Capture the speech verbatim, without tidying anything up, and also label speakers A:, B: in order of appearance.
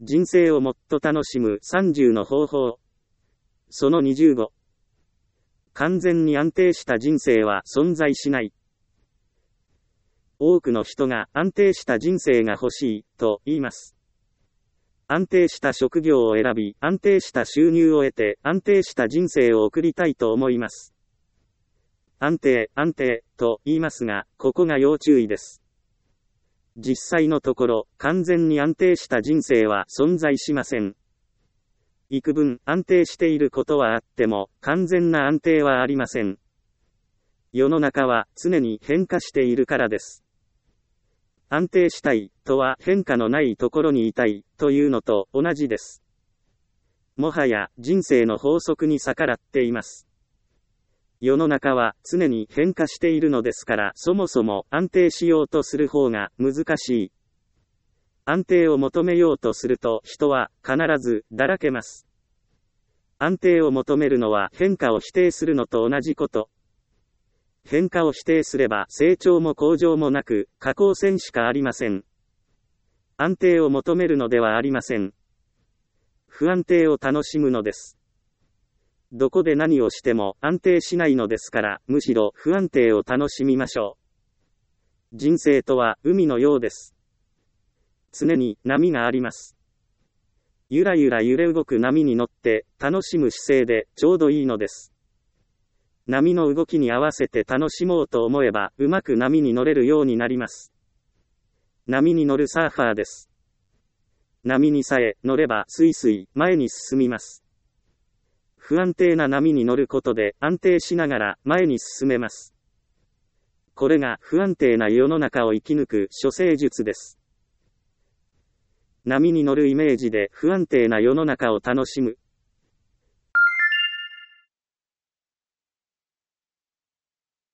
A: 人生をもっと楽しむさんじゅうの方法。そのにじゅうご。完全に安定した人生は存在しない。多くの人が安定した人生が欲しいと言います。安定した職業を選び、安定した収入を得て、安定した人生を送りたいと思います。安定、安定、と言いますが、ここが要注意です。実際のところ、完全に安定した人生は存在しません。幾分安定していることはあっても、完全な安定はありません。世の中は常に変化しているからです。安定したいとは変化のないところにいたいというのと同じです。もはや人生の法則に逆らっています。世の中は常に変化しているのですから、そもそも安定しようとする方が難しい。安定を求めようとすると人は必ずだらけます。安定を求めるのは変化を否定するのと同じこと。変化を否定すれば成長も向上もなく、下降線しかありません。安定を求めるのではありません。不安定を楽しむのです。どこで何をしても安定しないのですから、むしろ不安定を楽しみましょう。人生とは海のようです。常に波があります。ゆらゆら揺れ動く波に乗って楽しむ姿勢でちょうどいいのです。波の動きに合わせて楽しもうと思えば、うまく波に乗れるようになります。波に乗るサーファーです。波にさえ乗ればスイスイ前に進みます。不安定な波に乗ることで安定しながら前に進めます。これが不安定な世の中を生き抜く処世術です。波に乗るイメージで不安定な世の中を楽しむ。